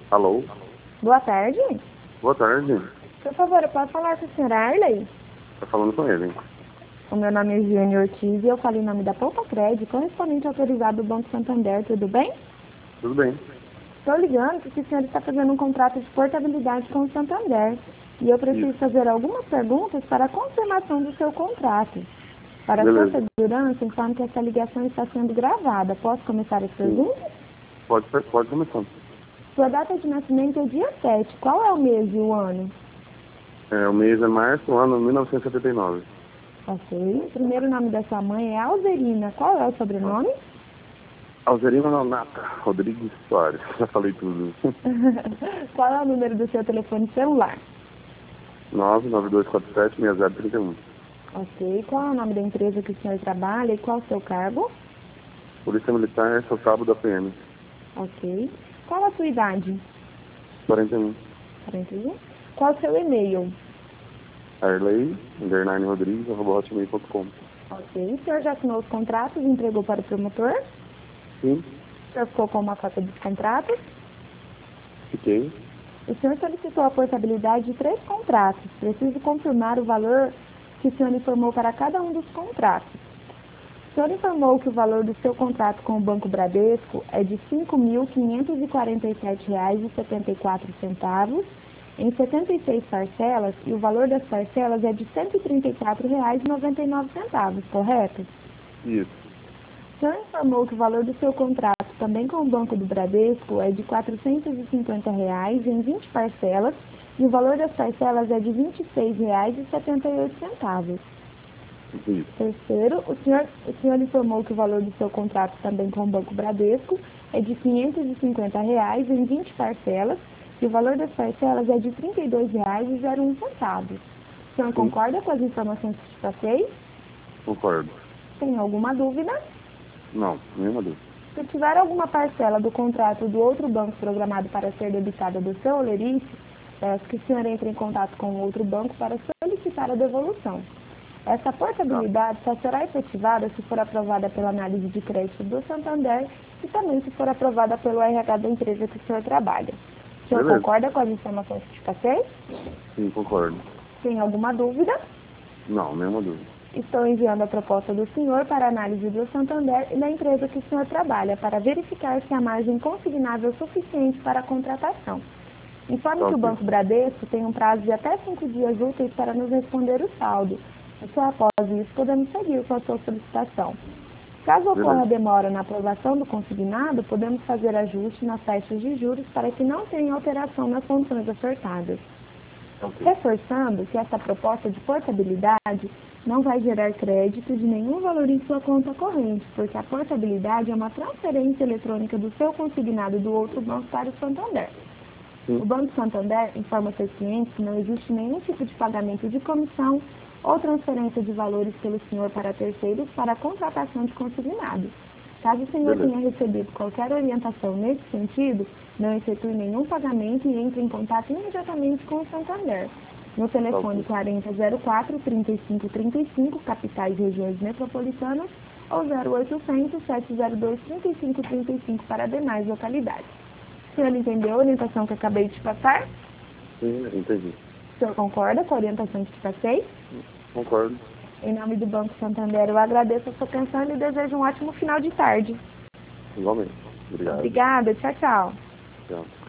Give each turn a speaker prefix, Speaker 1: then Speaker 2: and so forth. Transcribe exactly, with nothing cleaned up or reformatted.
Speaker 1: Alô?
Speaker 2: Boa tarde.
Speaker 1: Boa tarde.
Speaker 2: Por favor, eu posso falar com o senhor Arley?
Speaker 1: Tá falando com ele.
Speaker 2: O meu nome é Giane Ortiz e eu falo em nome da Poupa Crédito, correspondente autorizado do Banco Santander, tudo bem?
Speaker 1: Tudo bem.
Speaker 2: Estou ligando porque o senhor está fazendo um contrato de portabilidade com o Santander e eu preciso
Speaker 1: Isso.
Speaker 2: fazer algumas perguntas para a confirmação do seu contrato. Para a
Speaker 1: Beleza.
Speaker 2: sua segurança, informo que essa ligação está sendo gravada. Posso começar as perguntas?
Speaker 1: Pode, pode começar.
Speaker 2: Sua data de nascimento é dia sete. Qual é o mês e o ano?
Speaker 1: É, o mês é março, ano mil novecentos e setenta e nove.
Speaker 2: Ok. O primeiro nome da sua mãe é Alzerina. Qual é o sobrenome?
Speaker 1: Alzerina Nonata Rodrigues Soares. Já falei tudo.
Speaker 2: Qual é o número do seu telefone celular?
Speaker 1: nove nove dois quatro sete seis zero três um.
Speaker 2: Ok. Qual é o nome da empresa que o senhor trabalha e qual é o seu cargo?
Speaker 1: Polícia Militar, sou cabo da P M.
Speaker 2: Ok. Qual a sua idade?
Speaker 1: quarenta e um.
Speaker 2: quarenta e um. Qual o seu e-mail?
Speaker 1: Arley, underline Rodrigues, arroba hotmail ponto com.
Speaker 2: Ok. O senhor já assinou os contratos e entregou para o promotor?
Speaker 1: Sim,
Speaker 2: O senhor ficou com uma cópia dos contratos?
Speaker 1: fiquei.
Speaker 2: O senhor solicitou a portabilidade de três contratos. Preciso confirmar o valor que o senhor informou para cada um dos contratos. O senhor informou que o valor do seu contrato com o Banco Bradesco é de cinco mil quinhentos e quarenta e sete reais e setenta e quatro centavos em setenta e seis parcelas e o valor das parcelas é de cento e trinta e quatro reais e noventa e nove centavos, correto?
Speaker 1: Isso.
Speaker 2: O senhor informou que o valor do seu contrato também com o Banco do Bradesco é de quatrocentos e cinquenta reais em vinte parcelas e o valor das parcelas é de vinte e seis reais e setenta e oito centavos.
Speaker 1: Isso.
Speaker 2: Terceiro, o senhor, o senhor informou que o valor do seu contrato também com o Banco Bradesco é de quinhentos e cinquenta reais em vinte parcelas e o valor das parcelas é de trinta e dois reais e zero um centavos. O senhor
Speaker 1: Sim.
Speaker 2: concorda com as informações que te passei?
Speaker 1: Concordo.
Speaker 2: Tem alguma dúvida?
Speaker 1: Não, nenhuma dúvida.
Speaker 2: Se tiver alguma parcela do contrato do outro banco programado para ser debitada do seu olerite, peço que o senhor entre em contato com o outro banco para solicitar a devolução. Essa portabilidade só será efetivada se for aprovada pela análise de crédito do Santander e também se for aprovada pelo R H da empresa que o senhor trabalha. O senhor
Speaker 1: Beleza.
Speaker 2: concorda com as informações que te passei?
Speaker 1: Sim, concordo.
Speaker 2: Tem alguma dúvida?
Speaker 1: Não, nenhuma dúvida.
Speaker 2: Estou enviando a proposta do senhor para análise do Santander e da empresa que o senhor trabalha para verificar se há margem consignável suficiente para a contratação. Informe
Speaker 1: Tá
Speaker 2: que o
Speaker 1: ok.
Speaker 2: Banco Bradesco tem um prazo de até cinco dias úteis para nos responder o saldo. E só após isso podemos seguir com a sua solicitação. Caso ocorra
Speaker 1: Beleza.
Speaker 2: demora na aprovação do consignado, podemos fazer ajuste nas taxas de juros para que não tenha alteração nas funções ofertadas.
Speaker 1: Ok.
Speaker 2: Reforçando que essa proposta de portabilidade não vai gerar crédito de nenhum valor em sua conta corrente, porque a portabilidade é uma transferência eletrônica do seu consignado do outro banco para o Santander.
Speaker 1: Sim.
Speaker 2: O Banco Santander informa seus clientes que não existe nenhum tipo de pagamento de comissão ou transferência de valores pelo senhor para terceiros para a contratação de consignado. Caso o senhor
Speaker 1: Beleza.
Speaker 2: tenha recebido qualquer orientação nesse sentido, não efetue nenhum pagamento e entre em contato imediatamente com o Santander. No telefone
Speaker 1: Ok.
Speaker 2: quarenta zero quatro, trinta e cinco trinta e cinco, capitais e regiões metropolitanas, ou zero oitocentos, sete zero dois, trinta e cinco trinta e cinco para demais localidades. O senhor entendeu a orientação que acabei de te passar?
Speaker 1: Sim, entendi.
Speaker 2: O senhor concorda com a orientação que te passei?
Speaker 1: Concordo.
Speaker 2: Em nome do Banco Santander, eu agradeço a sua atenção e lhe desejo um ótimo final de tarde.
Speaker 1: Igualmente. Obrigado.
Speaker 2: Obrigada, tchau, tchau.
Speaker 1: Tchau.